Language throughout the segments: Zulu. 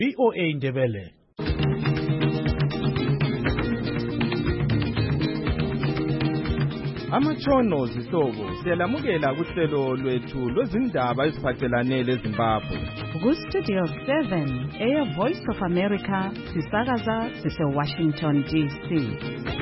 VOA Ndebele. Amatshono zihlobo siyalamukela kuhlelo lwethu lwezindaba eziphathelane leZimbabwe. Ku-Studio 7 Air Voice of America sisakaza sise-Washington DC.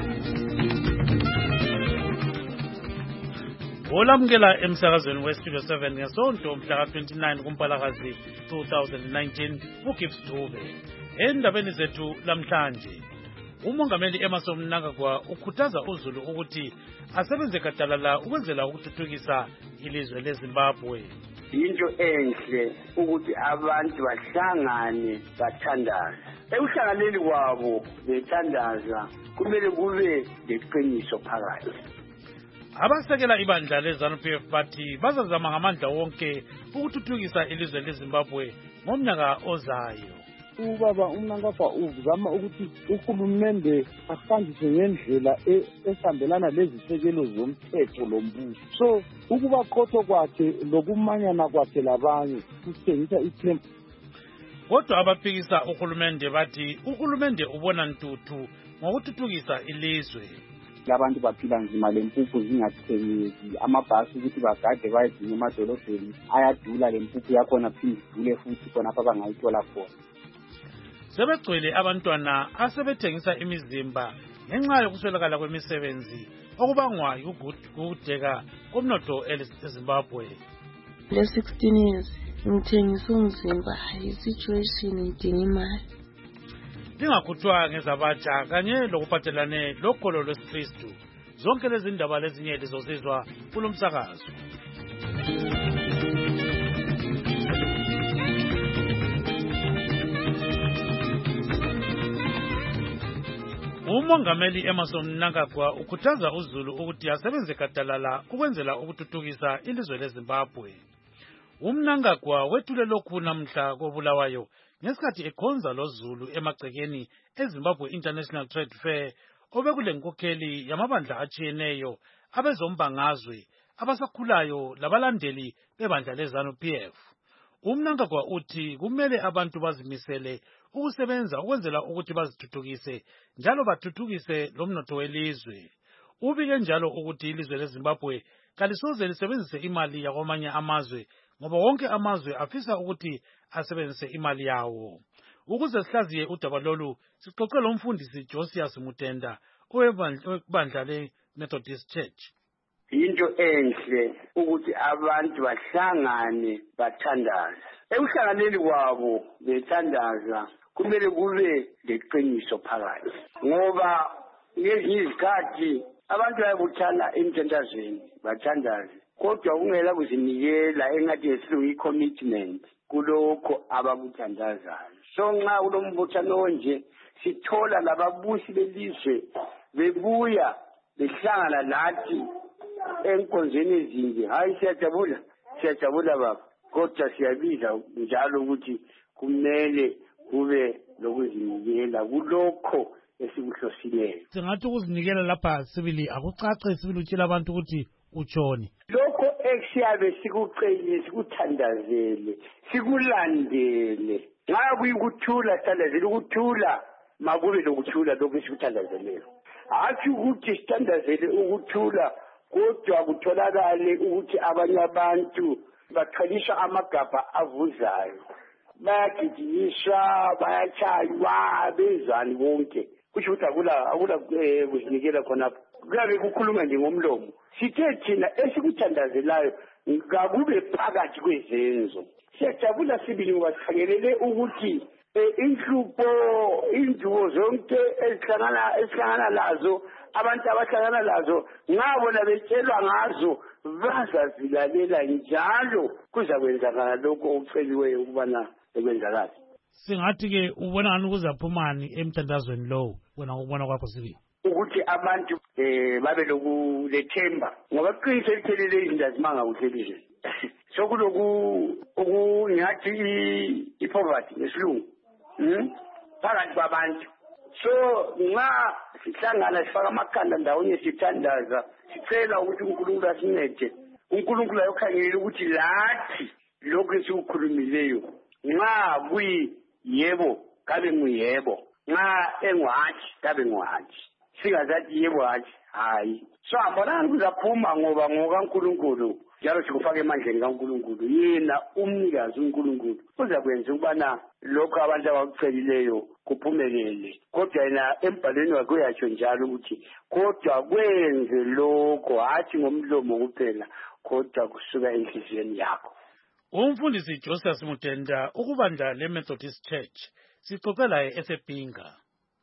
Olamukela emsakazweni we-Studio 7 ngesonto mhla ka-29 kuMpalakazi 2019 uGibbs Dube. Endabeni zethu lamhlanje, uMongameli Emmerson Mnangagwa ukhuthaza uZulu ukuthi asebenze gadalala ukwenzela ukuthuthukisa ilizwe leZimbabwe. Into enhle ukuthi abantu bahlangane bathandaza. Ekuhlanganeni kwabo bethandaza kumele kube leqiniso phakathi. Abasekela ibandla leZANU-PF bathi bazazama ngamandla wonke ukuthuthukisa ilizwe leZimbabwe ngomnyaka ozayo. Ubaba uMnangagwa uzama ukuthi uhulumende ahanjiswe ngendlela esambelana lezisekelo zomthetho lombuso. So ukuba qotho kwakhe lokumanyana kwakhe labanye kusitshengisa ithemba. Kodwa abaphikisa uhulumende bathi uhulumende ubona ntuthu ngokuthuthukisa ilizwe. Abantu baphila nzima lempuphu zingathengeki, amabhasi ukuthi bagade bayedinga emadolobheni ayadula, lempuphu yakhona phinde idule futhi khonapha bangayithola khona. Sebegcwele abantwana asebethengisa imizimba ngenxa yokuswelakala kwemisebenzi okubangwa yikugudeka komnotho eZimbabwe. Le 16 years ngithengisa umzimba, i-situation idinga imali. Lingakhutshwa ngezabatsha kanye lokuphathelane lokholo lwesikristu. Zonke lezi ndaba lezinye lizozizwa kulo msakazo. uMongameli Emmerson Mnangagwa ukhuthaza uZulu ukuthi asebenze gadalala ukwenzela ukuthuthukisa ilizwe leZimbabwe. uMnangagwa wethule lokhu namhla koBulawayo ngesikhathi ekhonza loZulu emagcekeni eZimbabwe International Trade Fair obekule nkokheli yamabandla atshiyeneyo abezombangazwe abasakhulayo labalandeli bebandla leZANU-PF. uMnangagwa uthi kumele abantu bazimisele ukusebenza ukwenzela ukuthi bazithuthukise njalo bathuthukise lomnotho welizwe. Ubike njalo ukuthi ilizwe leZimbabwe kalisoze lisebenzise imali yakwamanye amazwe ngoba wonke amazwe afisa ukuthi asebenzise imali yawo. Ukuze sihlaziye udaba lolu sixoxe lomfundisi Josias Mutenda owebandla le-Methodist Church. Into enhle ukuthi abantu bahlangane bathandaza. Ekuhlanganeni kwabo bethandaza kumele kube leqiniso phakathi. Ngoba ngezinye izikhathi abantu bayabuthana emthandazweni bathandaze, kodwa ungela kuzinikela engathi yesilungu i-commitment kulokho abakuthandazayo. So nxa kulombuthano onje sithola lababusi belizwe bebuya behlangana nathi enkonzweni ezinje. Hayi, siyajabula baba, kodwa siyabiza njalo ukuthi kumele kube lokuzinikela kulokho esikuhlosileyo. Singathi ukuzinikela lapha sibili akucace, sibili utshela abantu ukuthi utshoni. Lokho esiyabe sikucele, sikuthandazele, sikulandele. Nxa kuyikuthula sithandazele ukuthula, makube lokuthula lokho esikuthandazeleyo. Hathi ukuthi sithandazele ukuthula kodwa kutholakale ukuthi abanye abantu baqalisha amagabha avuzayo, bayagijinyiswa, bayatshaywa, bezani bonke. Kusho ukuthi akula kuzinikela khonapho. Kuyabe kukhuluma nje ngomlomo. Sithe thina esikuthandazelayo ngakube phakathi kwezenzo. Siyajabula sibili ngoba sikhangelele ukuthi inhlupho, indubo zonke esihlangana lazo, abantu abahlangana lazo, ngabona betshelwa ngazo, bazazilalela njalo kuzakwenzakala lokho okuceliweyo ukubana ekwenzakala. Singathi-ke ubona ngani kuzaphumani emthandazweni lowo wena ngokubona kwakho sibili? Ukuthi abantu babe lokulethemba ngoba kuqinise lithelele izinto azimanga kuhle elizweni. Sokuloku ngingathi i-poverty ngesilungu phakathi kwabantu. So nxa sihlangana sifaka amakhanda ndawonye sithandaza sicela ukuthi uNkulunkulu asincede. uNkulunkulu ayokhangelela ukuthi lathi lokhu esikukhulumileyo nxa yebo kabe nguyebo nxa engwathi kabe ngwathi singazathi yebo hathi hayi so abona kuzaphuma ngoba ngokaNkulunkulu njalo sikufaka emandleni kaNkulunkulu yena umnikazi uNkulunkulu uzakwenza ukubana lokho abantu abakucelileyo kuphumelele kodwa yena embhalweni wakhe uyatsho njalo ukuthi kodwa kwenze lokho hathi ngomlomo kuphela kodwa kusuka enhliziyweni yakho. Umfundisi Joseph Mutenda ukubandla leMethodist Church sixoxe laye esePinga.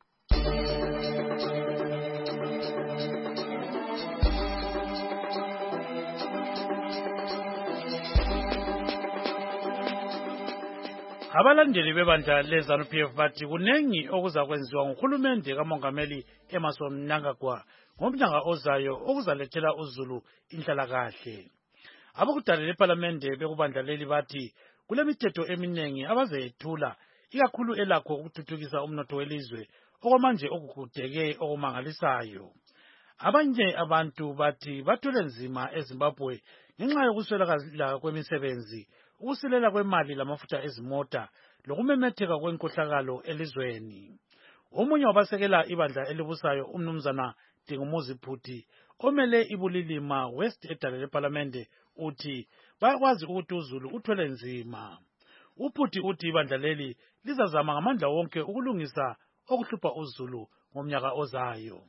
Abalandeli bebandla leZANU-PF bathi kunengi okuzakwenziwa nguhulumende kaMongameli Emmerson Mnangagwa ngomnyaka ozayo okuzalethela uZulu inhlalakahle. Abakudala leParlamente bekubandla leli bathi kulemithetho eminengi abazeyethula ikakhulu elakho ukuthuthukisa umnotho welizwe okwamanje okugudeke okumangalisayo. Abanye abantu bathi bathwele nzima eZimbabwe ngenxa yokuswelakala kwemisebenzi, ukusilela kwemali lamafutha ezimota lokumemetheka kwenkohlakalo elizweni. Omunye wabasekela ibandla elibusayo umnumzana Dingumuzi Phuti omele iBulilima West edale leParlamente uthi bayakwazi ukuthi uZulu uthwele nzima. UPhuti uthi ibandla leli lizazama ngamandla wonke ukulungisa okuhlupha uZulu ngomnyaka ozayo.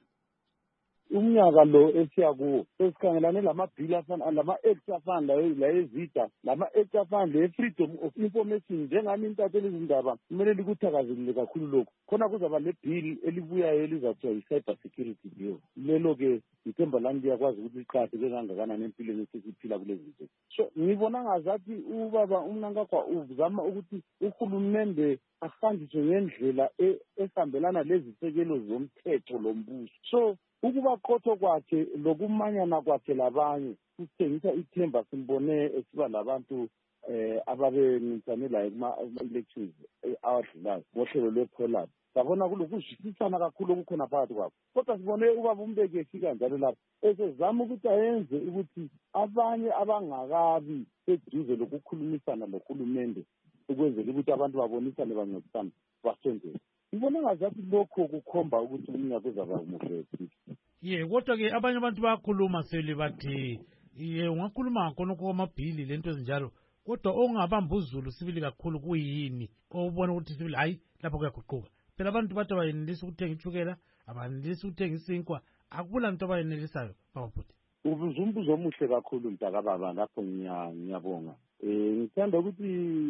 Umnyaka lo esiyakuwo sesikhangelane lamabhili afana lama-acts afana la ezida lama-acts afana le-freedom of information njengani intatheli izindaba kumele likuthakazelele kakhulu lokhu khona kuzaba lebhili elibuyayo elizathiwa yi-cyber security bill. Lelo-ke ithemba lami liyakwazi ukuthi liqakatheke kangakanani empilweni esesiphila kulezi zinto. So ngibona ngazathi ubaba uMnangagwa uzama ukuthi uhulumende ahanjiswe ngendlela esihambelana lezisekelo zomthetho lombuso. So ukuba qotho kwakhe lokumanyana kwakhe labanye kusithengisa ithemba simbone esiba labantu ababenisane laye kuma-elections awadlulayo ngohlelo lwe-Pollard. Sabona kulokuzwisisana kakhulu okukhona phakathi kwabo. Kodwa sibone ubaba uMbeki efika njalo lapho esezama ukuthi ayenze ukuthi abanye abangakabi eduze lokukhulumisana lohulumende ukwenzela ukuthi abantu babonisane bancedisane basenzele. Ngibona ngazathi lokho kukhomba ukuthi umnyaka uzaba umuhle. Kodwa-ke abanye abantu bayakhuluma sele bathi ungakhuluma khonokho kwamabhili lento ezinjalo kodwa ongabamba uZulu sibili kakhulu kuyini obona ukuthi sibili hayi lapho kuyaguquka. Phela abantu bathi abayenelisa ukuthenga itshukela, abayenelisa ukuthenga isinkwa, akubula nto abayenelisayo Baba Phuti. Umbuzo omuhle kakhulu mntakababa lapho ngiyabonga. Ngithanda ukuthi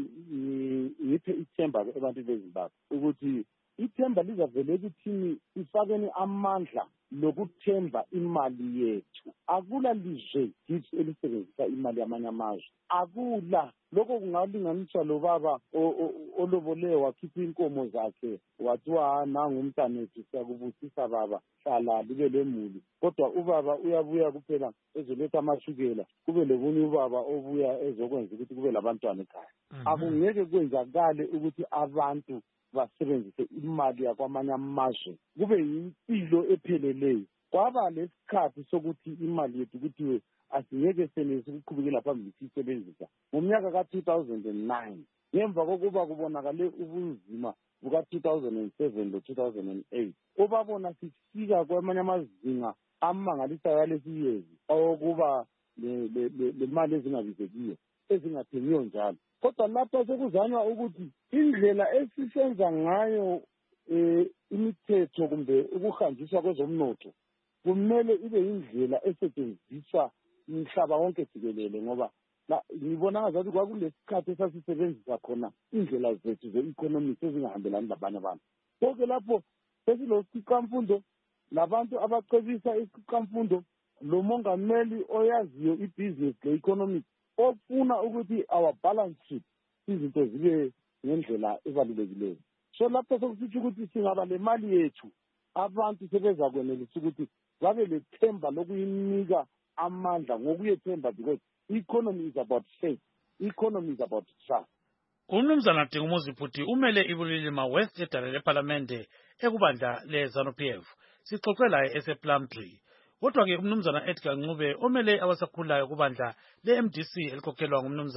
ngiphe ithemba abantu beZimbabwe ukuthi ithemba lizavele ekuthini sifakeni amandla lokuthemba imali yethu. Akula lizwe elisebenzisa imali yamanye amazwe. Akula. Lokho kungalinganiswa lo baba olobole wakhipha inkomo zakhe wathiwa nangu umntanethu siyakubusisa baba hlala libe lemuli. Kodwa ubaba uyabuya kuphela ezoletha amashukela kube lobunye ubaba obuya ezokwenza ukuthi kube labantwana ekhaya. Akungeke kwenzakale ukuthi abantu basebenzise imali yakwamanye amazwe kube yimpilo epheleleyo. Kwaba lesikhathi sokuthi imali yethu kuthiwe asingeke senelise ukuqhubekela phambili siyisebenzisa ngomnyaka ka-2009 ngemva kokuba kubonakale ubunzima buka-2007 lo-2008 obabona sifika kwamanye amazinga amangalisayo alesi yezi owokuba le mali ezingabizekiyo ezingathengiyo njalo. Kodwa lapha sekuzanywa ukuthi indlela esisenza ngayo imithetho kumbe ukuhanjiswa kwezomnotho kumele ibe indlela esetshenziswa umhlaba wonke jikelele ngoba ngibona ngazathi kwakulesikhathi esasisebenzisa khona indlela zethu ze-economics ezingahambelani labanye abantu. Konke lapho sesilosiqamfundo labantu abacebisa isiqamfundo lo mongameli oyaziyo ibhizinesi le-economics ofuna ukuthi our balance sheet izinto zibe ngendlela ebalulekileyo. So lapho sokusitsho ukuthi singaba le mali yethu abantu sebeza kwenelisa ukuthi babe lethemba lokuyinika amandla ngokuyethemba because economy is about faith, economy is about trust. Umnumzana Dingumuzi Phuti umele iBulilima West edale leParlamente ekubandla leZANU-PF sixoxe laye esePlumtree. Kodwa-ke umnumzana Edgar Ncube omele abasakhulayo kubandla le-MDC elikhokhelwa ngumnumzana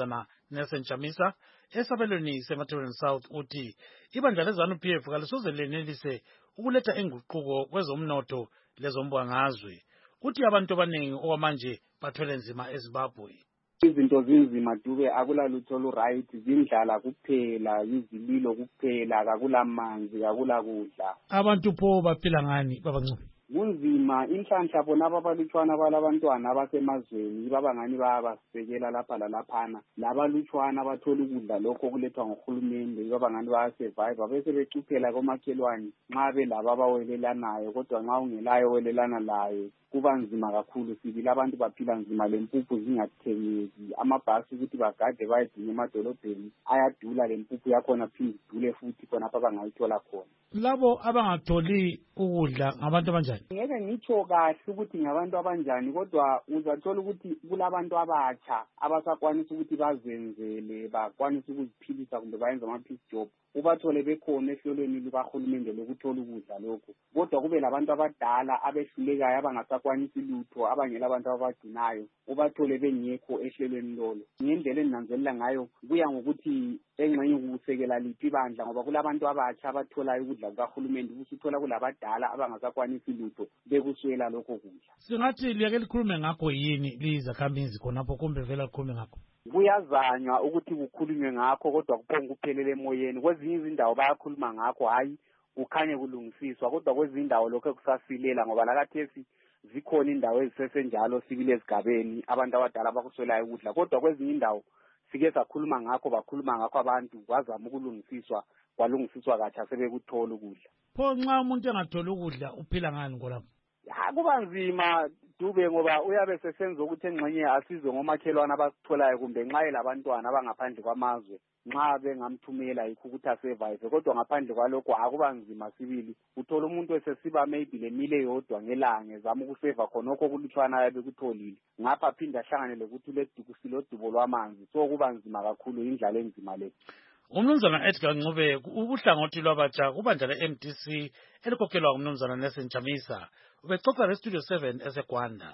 Nelson Chamisa esabelweni seMatabeleland South uthi ibandla leZANU-PF kalisoze lenelise ukuletha inguquko kwezomnotho lezombangazwe. Uthi abantu abaningi okwamanje bathwele nzima eZimbabwe. Izinto zinzima Dube, akula lutho right, zindlala kuphela, izililo kuphela, akula manzi, akula kudla. Abantu pho baphila ngani babancane? Kunzima inhlanhla bona abalutshwana balabantwana abasemazweni babangani bayabasekela lapha lalaphana. Labalutshwana bathola ukudla lokho kulethwa nguhulumende babangani bayasurvive bese becuphela komakhelwane nxa belabo abawelelanayo, kodwa nxa ungelayo welelana layo kuba nzima kakhulu. Sibili abantu baphila nzima, lempuphu zingathengeki, amabhasi ukuthi bagade bayedinga emadolobheni ayadula, lempuphu yakhona phinde idule futhi khonapha bangayithola khona. Labo abangatholi ukudla ngabantu abanjani? Ngeke ngitsho kahle ukuthi ngabantu abanjani, kodwa uzathola ukuthi kulabantu abatsha abasakwanisa ukuthi bazenzele, bakwanisa ukuziphilisa kumbe bayenze ama-piece job, ubathole bekhona ehlelweni lukahulumende lokuthola ukudla lokho. Kodwa kube labantu abadala abehlulekayo abangasakwanisi lutho, abangela abantu abagcinayo, ubathole bengekho ehlelweni lolo. Ngendlela eninanzelela ngayo kuya ngokuthi engxenye ukusekela liphi ibandla, ngoba kulabantu abatsha abatholayo ukudla kukahulumende, usuthola kulabadala abangasakwanisi lutho bekuswela lokho kudla. Singathi liyake likhulume ngakho yini lizakhamizi khonapho kumbe vela likhulume ngakho? Kuyazanywa ukuthi kukhulunywe ngakho, kodwa kuphonga kuphelele emoyeni. Kwezinye izindawo bayakhuluma ngakho, hayi kukhanye kulungisiswa, kodwa kwezinye indawo lokho kusasilela, ngoba lakathesi zikhona indawo ezisesenjalo sibili ezigabeni abantu abadala bakuswelayo ukudla, kodwa kwezinye indawo sike sakhuluma ngakho, bakhuluma ngakho abantu kwazama ukulungisiswa, kwalungisiswa katsha sebekuthola ukudla. Pho nxa umuntu engatholi ukudla uphila ngani ngolapho? Kuba nzima Dube, ngoba uyabe sesenza ukuthi engxenye asizwe ngomakhelwane abakutholayo, kumbe nxa elabantwana abangaphandle kwamazwe nxa bengamthumela yikho ukuthi asurvive, kodwa ngaphandle kwalokho akuba nzima. Sibili uthola umuntu esesiba maybe lemile yodwa ngelanga ezama ukuseva khonokho kulutshwana ayabe kutholile, ngapha aphinde ahlangane lokuthi silodubo lwamanzi, so kuba nzima kakhulu, indlala enzima le. Umnumzana Edgar Ncube, ubuhlangothi lwabatsha kubandla le-MDC elikhokhelwa ngumnumzana Nelson Chamisa ubexoxa leStudio 7 eseGwanda.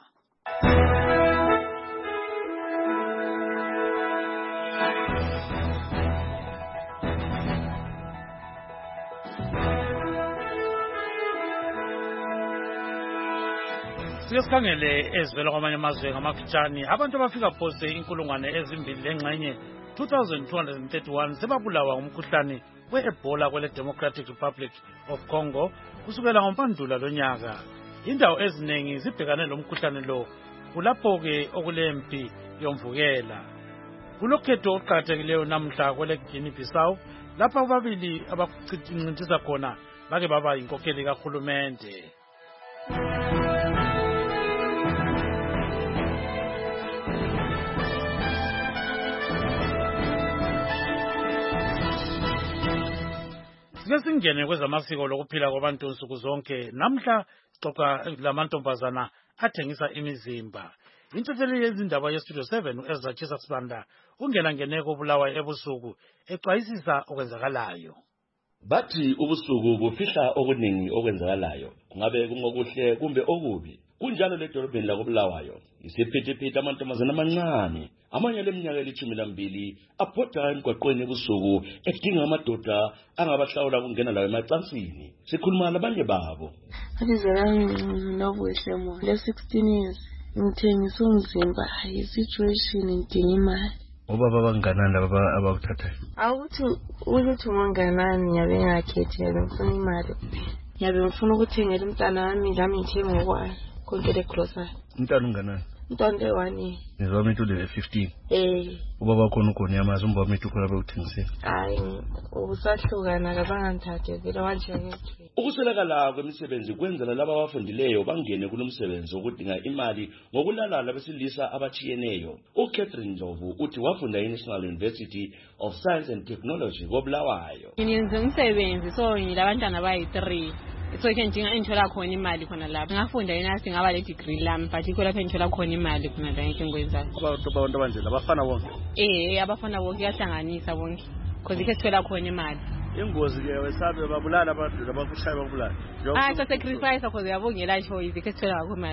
Sikhangele ezivela kwamanye amazwe ngamafitshane, abantu abafika phose 2,000 lengxenye 2,231 sebabulawa ngumkhuhlane we-Ebola kwele Democratic Republic of Congo kusukela ngoMpandula lonyaka. Indawo eziningi zibhekane lomkhuhlane lo, kulapho-ke okulempi yomvukela. Kulokhetho oluqakathekileyo namhla kwele Guinea Bissau, lapha ababili abakuncintisa khona bake baba yinkokheli kahulumende. Singene kwezamasiko lokuphila kwabantu nsuku zonke. Namhla xoxa lamantombazana athengisa imizimba. Intatheli yezindaba yeStudio 7 uEzra Chisa Sibanda ungena ngeneko Bulawayo ebusuku exwayisisa okwenzakalayo. Bathi ubusuku bufihla okuningi okwenzakalayo, kungabe kungokuhle kumbe okubi. Kunjalo ledolobheni lakoBulawayo, isiphithiphithi amantombazana amancane amanye leminyaka eli-12 aphoda emgwaqweni ebusuku edinga amadoda angabahlawula kungena lawo emacansini. Sikhuluma labanye babo. Abizo lami Nobuhle Moyo, le-16 years, ngithengisa umzimba, yi-situation ngidinga imali. Obaba banganani laba abakuthathayo? Awukuthi ukuthi unganani ngiyabe ngakhethi, ngiyabe ngifuna imali. Ngiyabe ngifuna ukuthengela umntana wami lami ngithenga ngokwayo konke le-grocery. Umntana unganani? Umntwana le-1 Nizwa umuntu le-15? Ubaba khona ukhona yamazi umba umuntu ukhona bewuthengisela? Hayi, ubusahlukana kabangangithathe vele wanjengethwe. Ukuswelakala kwemisebenzi kwenzela laba abafundileyo bangene kulomsebenzi wokudinga imali ngokulala labesilisa abachiyeneyo. uCatherine Ndlovu uthi wafunda eNational University of Science and Technology koBulawayo. Ngiyenza umsebenzi so ngilabantwana bayi-3. So ke ngithola khona imali khona lapha. Ngafunda enasi ngaba le degree lami, but ikho lapha ngithola khona imali khona la engikwenzayo. Abantu abanjela bafana bonke? Abafana bonke yahlanganisa bonke. Because ikho sithola khona imali. Ingozi ke wesabe babulala abantu labakushaya babulala. So sacrifice because uyabongela choice ikho sithola khona imali.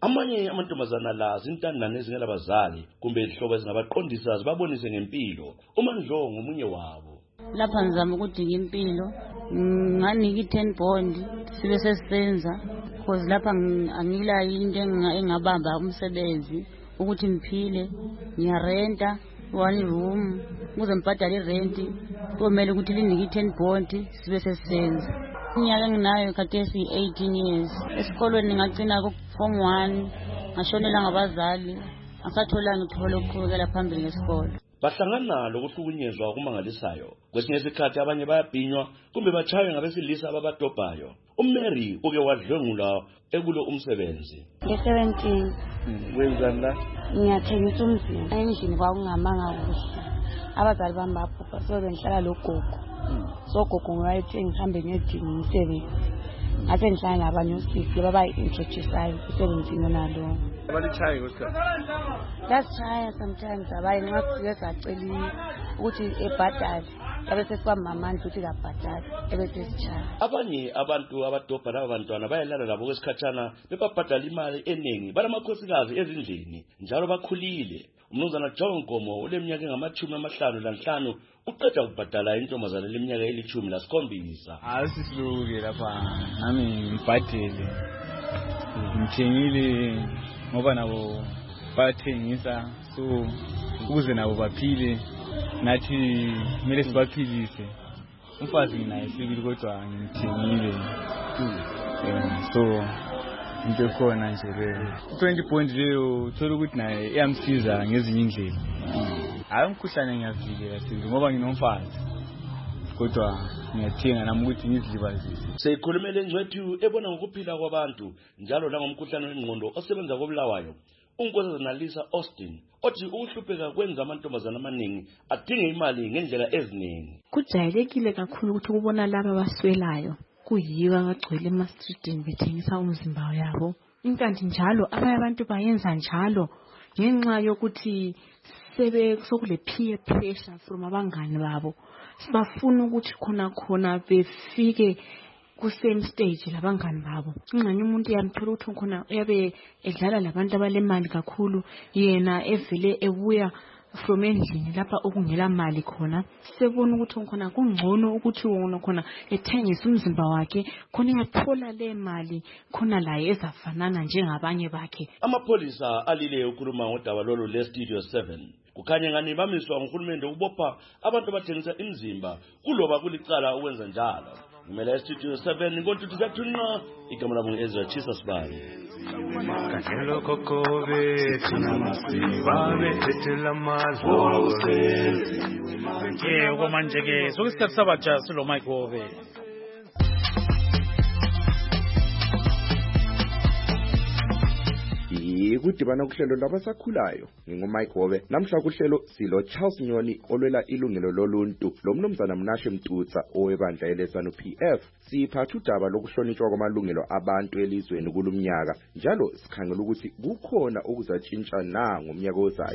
Amanye amantombazana la zintandane ezingelabazali kumbe izihlobo ezingabaqondisa zibabonise ngempilo. uMandlo ngomunye wabo. Lapha ngizama ukudinga impilo, nganika 10 bond sibe sesisenza because lapha angila into engabamba umsebenzi ukuthi ngiphile, ngiyarenta 1 room ukuze ngibhadale irent, kumele ukuthi linike 10 bond sibe sesisenza. Inyaka enginayo khathesi 18 years. Esikolweni ngagcina ku form 1, ngashonela ngabazali, ngisathola ngithola ukuqhubekela phambili ngesikole. Bahlangana lokuhlukunyezwa okumangalisayo. Kwesinye isikhathi abanye bayabhinywa kumbe bachaywe ngabesilisa ababadobhayo. uMary uke wadlwengula ekulo umsebenzi. Nge-17 wenzani la? ngiyathengisa umzimba endlini kwakungamanga kuhle. Abazali bami baphupha so bengihlala logogo. So gogo ngiyayithe ngihambe ngiyedinga umsebenzi. Ngathi ngihlala nabanye uSipho babayi-introduceayo umsebenzini nalo. Abalichaye kodwa. That's sometimes abaye nxa kufike sacela ukuthi ebhadale yabe sesibamba amandla ukuthi kabhadale ebese sichaya. Abanye abantu abadobha laba bantwana bayalala labo kwesikhatshana bebabhadala imali eningi. Banamakhosikazi ezindlini njalo bakhulile. Umnumzana John Nkomo oleminyaka engama-55 uqeda ukubhadala intombazana leminyaka eli-17. Asisiluke lapha nami ngibhadele. Ngithengile ngoba nabo bathengisa so ukuze nabo baphile nathi kumele sibaphilise. Umfazi naye sibili kodwa ngithengile. So into khona nje le 20 point leyo uthola ukuthi naye iyamsiza ngezinye indlela. Hayi umkhuhlane ngiyavikela sibili ngoba nginomfazi. Kodwa ngiyathenga nami ukuthi ngizilibazise. Seyikhulumele engcwethu ebona ngokuphila kwabantu njalo langomkhuhlane wengqondo osebenza koBulawayo. uNkosazana Lisa Austin othi ukuhlupheka kwenza amantombazana amaningi adinge imali ngendlela eziningi. Kujayelekile kakhulu ukuthi kubona laba abaswelayo kuyiwa abagcwele ema-streetini bethengisa umzimba yabo. Inkanti njalo abanye abantu bayenza njalo ngenxa yokuthi sokule peer pressure from abangani babo. Sibafuna ukuthi khona befike ku-same stage labangani babo. Ingxenye umuntu yamthola ukuthi khona uyabe edlala labantu abalemali kakhulu, yena evele ebuya from endlini lapha okungela mali khona. Sebona ukuthi khona kungcono ukuthi wona khona ethengisa umzimba wakhe khona engathola le mali khona laye ezafanana njengabanye bakhe. Amapholisa alile ukhuluma ngodaba lolu le-Studio 7. Kukhanya ngani bamiswa nguhulumende ukubopha abantu abathengisa imizimba kuloba kulicala ukwenza njalo. Ngimela e-Studio 7 ngoNtuthu Zathunqa, igama lami ngu-Ezra Chisa Sibani. Kanyelo kokobe tunamasiba bethetela mazwe. Manje ke sokusikhathi sabatsha silo Mike Hobe. Kudibana kuhlelo labasakhulayo nginguMike Hobe. Namhla kuhlelo silo Charles Nyoni olwela ilungelo loluntu lomnumzana Mnashe Mtutsa owebandla elesanu PF. Siphatha udaba lokuhlonishwa kwamalungelo abantu elizweni kulumnyaka njalo sikhangela ukuthi kukhona okuzatshintsha na ngomnyaka ozayo.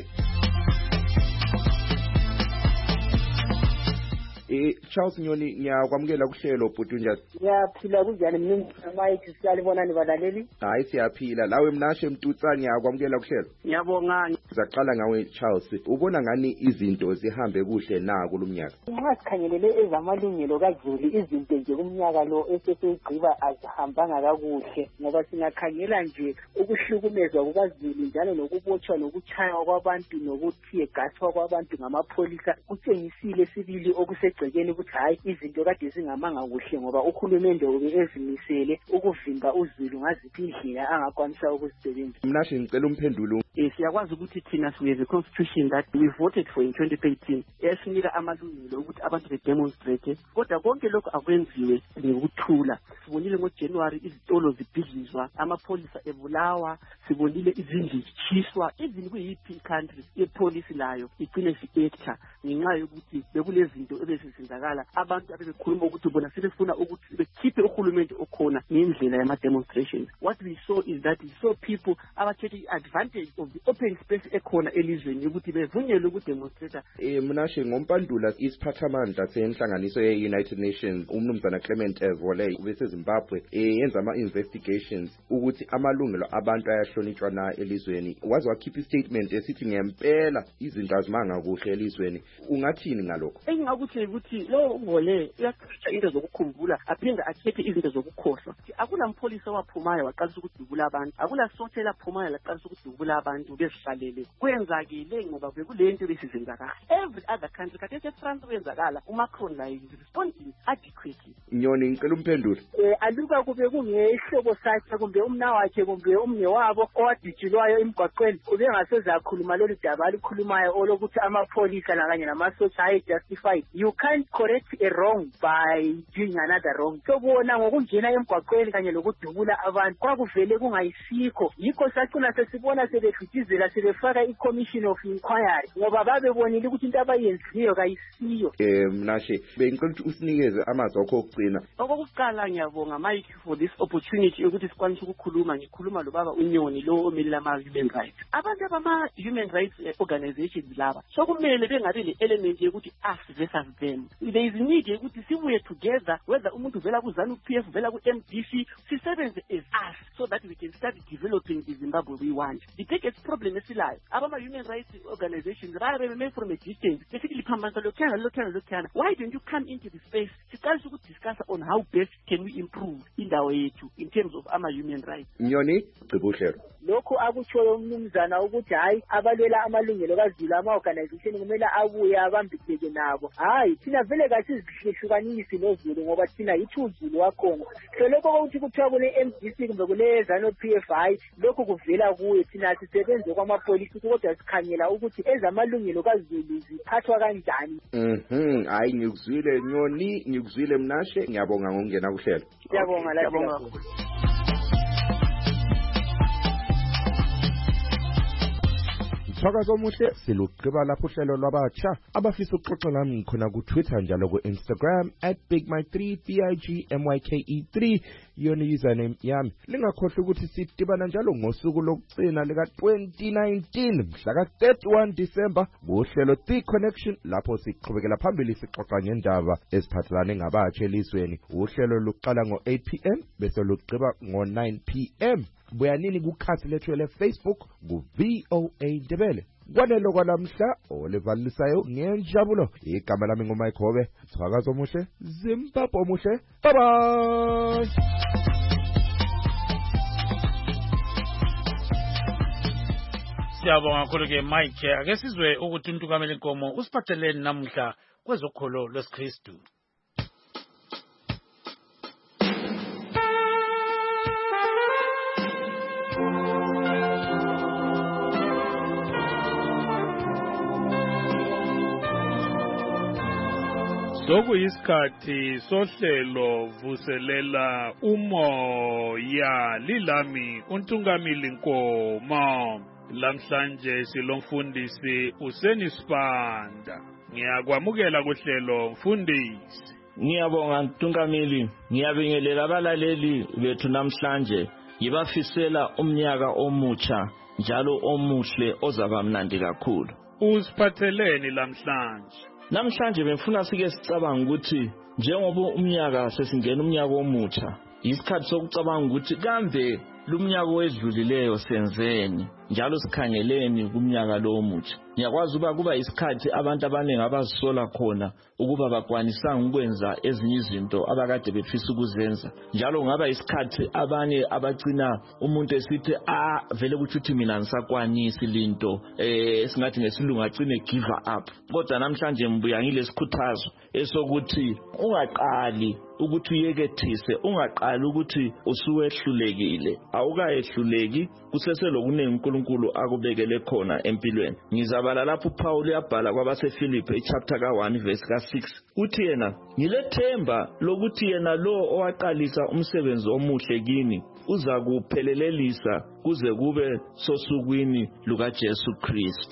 Charles Nyoni ngiyakwamukela kuhlelo Bhutunja. Ngiyaphila kunjani mnumzana Mike siyalibonani balaleli? Hayi siyaphila. Lawe Mnashe Mtutsa ngiyakwamukela kuhlelo. Ngiyabonga. Sizaqala ngawe Charles. Ubona ngani izinto zihambe kuhle na kulumnyaka? Nxa sikhangelele ezamalungelo kaZulu izinto nje kumnyaka lo esesegqiba azihambanga kakuhle ngoba singakhangela nje ukuhlukumezwa kukaZulu njalo nokubotshwa nokuchaywa kwabantu nokuthi egathwa kwabantu ngamapholisa kutshengisile sibili okusegcekeni ukuthi hayi izinto kade zingamanga kuhle ngoba uhulumende ube ezimisele ukuvimba uZulu ngaziphi indlela angakwanisa ukuzisebenza. Mnashe ngicela umphendulo. Siyakwazi ukuthi thina we have a constitution that we voted for in 2013 esinika amalungelo ukuthi abantu bedemonstrate kodwa konke lokho akwenziwe ngokuthula. Sibonile ngoJanuary izitolo zibhidlizwa, amapholisa ebulawa, sibonile izindlu zichiswa, even kuyiphi country ipolice layo igcine si-actor ngenxa yokuthi bekulezinto ebezisenzakala abantu abebekhuluma ukuthi bona sebefuna ukuthi bekhiphe uhulumende khona ngendlela yama-demonstrations. What we saw is that we saw people abathathe advantage of the open space ekhona elizweni ukuthi bevunyelwe ukudemonstrate. Mnashe ngompandula isiphathamandla senhlanganiso ye-United Nations umnumzana Clement Voley beseZimbabwe yenza ama-investigations ukuthi amalungelo abantu ayahlonitshwa na elizweni. Waze wakhipha istatement esithi ngempela izinto azimanga kuhle elizweni. Ungathini ngalokho? Engingakuthi ukuthi lo Voley uyachitha into zokukhumbula aphinda akhethe izinto zokukhohlwa. Akunampholisa waphumayo waqalisa ukudubula abantu, akulasotela aphumayo laqalisa ukudubula abantu bezihlalele. Kwenzakile ngoba bekulento besizenzakala. Every other country kade France kwenzakala uMacron la is responding adequately. Nyoni ngicela umphendule. Aluka kube kungehlobo sakhe kumbe umnawakhe kumbe umnewabo owadijilwayo emgwaqweni ubengaseze akhuluma lolu daba alikhulumayo olokuthi amapholisa nakanye namasotsha ayi justified. You can't correct a wrong by doing another wrong. So bona ngokungena emgwaqweni kanye lokudubula abantu kwakuvele kungayisikho. Yikho sacina sesibona sebefitizela sebefaka i-commission of inquiry ngoba babebonile ukuthi into abayenzileyo kayisiyo. Mnashe bengicela ukuthi usinikeze amazwi akho okugcina. Okokuqala ngiyabonga Mike for this opportunity ukuthi sikwanise ukukhuluma. Ngikhuluma lo baba uNyoni lo omelela ama-human rights. Abantu abama-human rights organizations laba so kumele bengabe le-element yokuthi us versus them. There is a need yokuthi sibuye together whether umuntu vela ku-ZANU-PF vela ku-MDC sisebenze as us so that we can start developing the Zimbabwe we want. The biggest problem esilayo abama-human rights organizations bayabeme from a distance besithi liphambanisa lokhana. Why don't you come into the space siqalise ukudiscuss on how best can we improve indawo yethu in terms of ama-human rights. Nyoni gciba uhlelo. Lokho akutshoyo umnumzana ukuthi hayi abalwela amalungelo kazulu ama-organization kumele abuye abambiseke nabo. Hayi thina vele kasizihlukanisi nozulu ngoba thina yithi uzulu wakhona. So lokho ukuthi kuthiwa kule-MDC kumbe kule ZANU-PF hayi lokho kuvela kuye thina sisebenze kwamapolisi kodwa sikhangela ukuthi ezamalungelo kazulu ziphathwa kanjani. Hayi ngikuzwile Nyoni ngikuzwile Mnashe ngiyabonga ngokungena kuhlelo. Ngiyabonga. Mthakazo omuhle silugqiba lapho uhlelo lwabatsha abafisa ukuxoxa nami khona ku Twitter njalo ku Instagram @bigmy3 BIGMYKE3 yona username yami. Lingakhohlwa ukuthi sidibana njalo ngosuku lokugcina lika 2019 mhla ka 31 December ngohlelo The Connection lapho siqhubekela phambili sixoxa ngendaba eziphathelane ngabatsha elizweni. Uhlelo luqala ngo8 PM bese luqhiba ngo9 PM. Buyanini kukhathi lethu le Facebook ku VOA Ndebele. Kwanelo kwalamhla olevalisayo ngenjabulo. Igama lami nguMike Hobe. Mthakazo omuhle, Zimbabwe omuhle. Bye bye. Siyabonga kakhulu ke Mike. Ake sizwe ukuthi uNtukamela Nkomo usiphatheleni namuhla kwezokholo lwesikristu. Sokuyisikhathi sohlelo vuselela umoya lilami uNtungamili Nkomo. Lamhlanje silomfundisi uSenisipanda. Ngiyakwamukela kuhlelo mfundisi. Ngiyabonga Ntungamili. Ngiyabingelela abalaleli bethu namhlanje. Ngibafisela umnyaka omutsha njalo omuhle ozaba mnandi kakhulu. Usiphatheleni lamhlanje? Namhlanje bengifuna sike sicabanga ukuthi njengoba umnyaka sesingena umnyaka omutsha isikhathi sokucabanga ukuthi kambe lumnyaka owedlulileyo senzeni njalo sikhangeleni kumnyaka lo omutsha. Ngiyakwazi kuba isikhathi abantu abaningi abazisola khona ukuba bakwanisanga ukwenza ezinye izinto abakade befisa ukuzenza. Njalo ngaba isikhathi abanye abagcina umuntu esithi vele ukuthi mina ngisakwanisi linto esingathi ngesilungu agcine give up. Kodwa namhlanje ngibuya ngilesikhuthazo esokuthi ungaqali ukuthi uyekethise, ungaqali ukuthi usuwehlulekile. Awukayehluleki, kuseselokuningi uNkulunkulu akubekele khona empilweni. Ngizabala lapho uPaul uyabhala kwabaseFilipi chapter ka1 verse ka6. Uthi yena, ngilethemba lokuthi yena lo owaqalisa umsebenzi omuhle kini uza kuphelelelisa kuze kube sosukwini lukaJesu Kristu.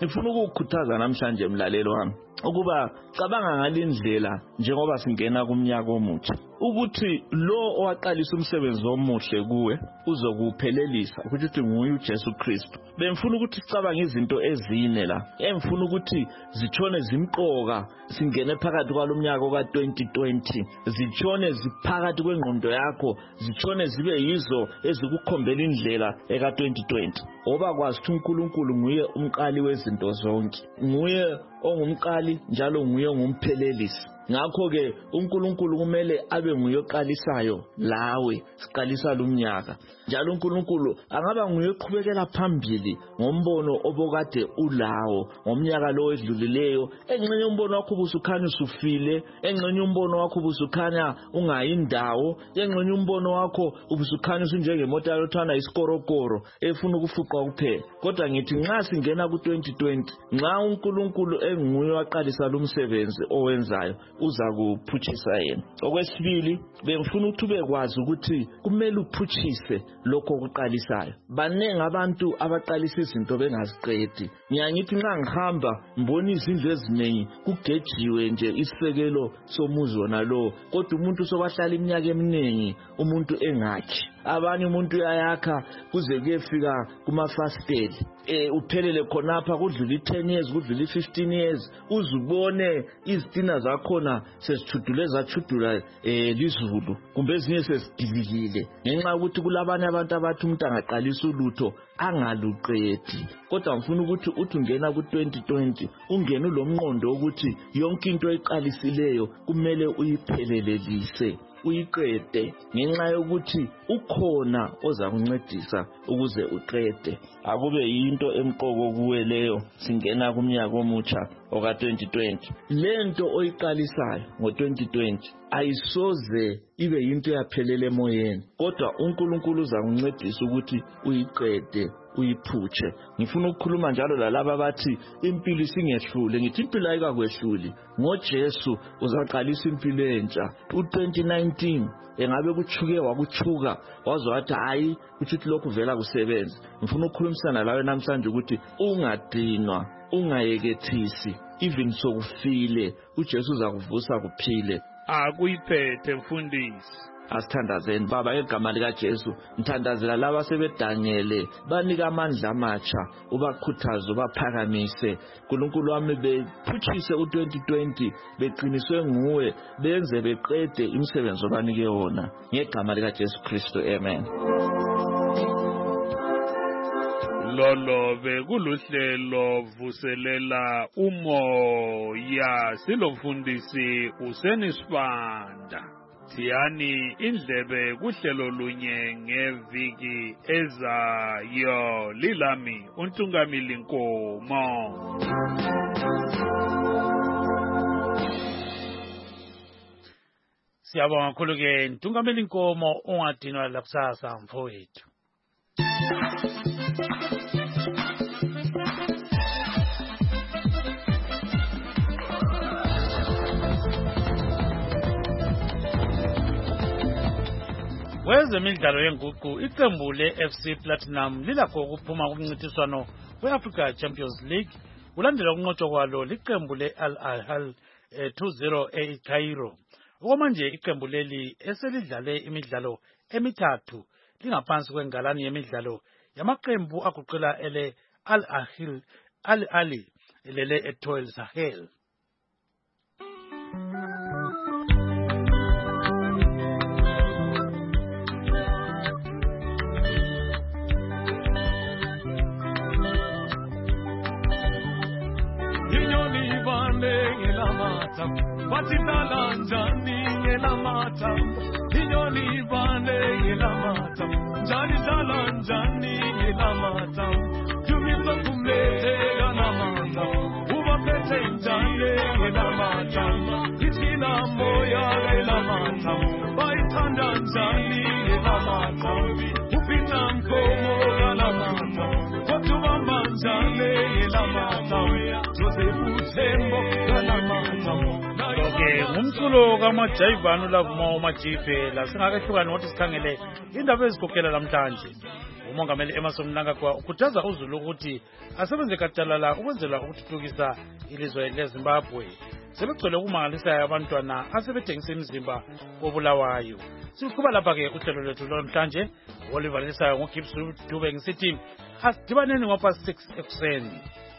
ngifuna ukukhuthaza namhlanje mlalelo wami ukuba cabanga ngalindlela njengoba singena kumnyaka omutsha ukuthi lo owaqalisa umsebenzi omuhle kuwe uzokuphelelisa ukuthi nguye uJesu Kristu. Bengifuna ukuthi sicabanga izinto ezine la engifuna ukuthi zitshone zimqoka singene phakathi kwalomnyaka ka2020 zitshone ziphakathi kwengqondo yakho zitshone zibe yizo ezikukhombela indlela eka2020 oba kwazi ukuthi uNkulunkulu nguye umqali wezinto zonke nguye ongumqali njalo nguye ngumphelelisi. Ngakho ke uNkulunkulu kumele abe nguye oqalisayo lawe siqalisa lumnyaka njalo uNkulunkulu angaba nguye oqhubekela phambili ngombono obokade ulawo ngomnyaka lo edlulileyo. Engxenye umbono wakho ubusukhanya usufile, engxenye umbono wakho ubusukhanya ungayindawo, engxenye umbono wakho ubusukhanya usunjengemoto yothana isikorokoro efuna ukufuqa kuphela. Kodwa ngithi nxa singena ku2020 nxa uNkulunkulu enguye waqalisa lumsebenzi owenzayo uza kuphutshisa yena. Okwesibili bengifuna ukuthi ubekwazi ukuthi kumele uphuthise lokho okuqalisayo. Banenge abantu abaqalisa izinto bengaziqedi. Ngiyangithi nxa ngihamba mbona izindlu eziningi kugejiwe nje isisekelo somuzi wona lo kodwa umuntu sobahlala iminyaka eminingi umuntu engakhi. Abanye umuntu uyayakha kuze kuyefika kumafasteli uphelele khonapha kudlula 10 years kudlula 15 years uzubone izitina zakhona sesithudule zathudula lizulu kumbe ezinye sesidilikile ngenxa ukuthi kulabanye abantu abathi umuntu angaqalisa ulutho angaluqedi. Kodwa ngifuna ukuthi uthi ungena ku2020 ungene lomnqondo ukuthi yonke into eqalisileyo kumele uyiphelelelise uyiqede ngenxa yokuthi ukhona oza kuncedisa ukuze uqede. Akube yinto emqoko kuwe leyo singena kumnyaka omutsha oka2020. Lento oyiqalisayo ngo2020 ayisoze ibe yinto yaphelele emoyeni kodwa uNkulunkulu uza kuncedisa ukuthi uyiqede uyiphutshe. Ngifuna ukukhuluma njalo lalabo abathi impilo isingehlule. Ngithi impilo ayikakwehluli ngoJesu uzaqalisa impilo entsha. U2019 engabe kuchuke wakuchuka wazwa wathi hayi ukuthi lokhu vela kusebenza. Ngifuna ukukhulumisana lawe namhlanje ukuthi ungadinwa ungayekethisi even sokufile uJesu uzakuvusa kuphile. Akuyiphethe mfundisi. Asithandazeni baba ngegama lika Jesu ngithandazela laba sebedangele banika amandla amatsha ubakhuthaze ubaphakamise. uNkulunkulu wami bephutshise u2020 beqiniswe nguwe benze beqede imisebenzi obanike wona ngegama lika Jesu Kristu amen. Lolo bekuluhlelo vuselela umoya silomfundisi uSenisibanda. Siyani indlebe kuhlelo lunye ngeviki ezayo lilami uNtungamili Nkomo. Siyabonga kakhulu ke Ntungamili Nkomo ungadinwa lakusasa mfowethu. Kwezemidlalo yenguqu iqembu leFC Platinum lilakho ukuphuma kumncintiswano weAfrica Champions League kulandela ukunqotshwa kwalo liqembu leAl Ahly 2-0 eCairo. Okwamanje iqembu leli eselidlale imidlalo emithathu lingaphansi kwengalani yemidlalo yamaqembu aguqula ele Al Ahly lele eToile Sahel. Batidala njani ngelamata inyoni bane ngelamata njani dala njani ngelamata yumizo kumete ngelamata ubapete njani ngelamata itina moya ngelamata baitanda njani ngelamata upita mkomo ngelamata watubamba njani ngelamata Joseph Tembo ngelamata. Ngumculo umculo kamajayivani ulavuma umajive la singakehluka nokuthi sikhangele indaba ezikhokhela namhlanje. Umongameli Emmerson Mnangagwa ukhuthaza uZulu ukuthi asebenze gadalala ukwenzela ukuthuthukisa ilizwe leZimbabwe. Sebegcwele ukumangalisayo abantwana asebethengisa imizimba koBulawayo. Siqhuba lapha ke uhlelo lwethu namhlanje olivalisayo ngoGibson Dube ngisithi asidibaneni ngopha 6 ekuseni.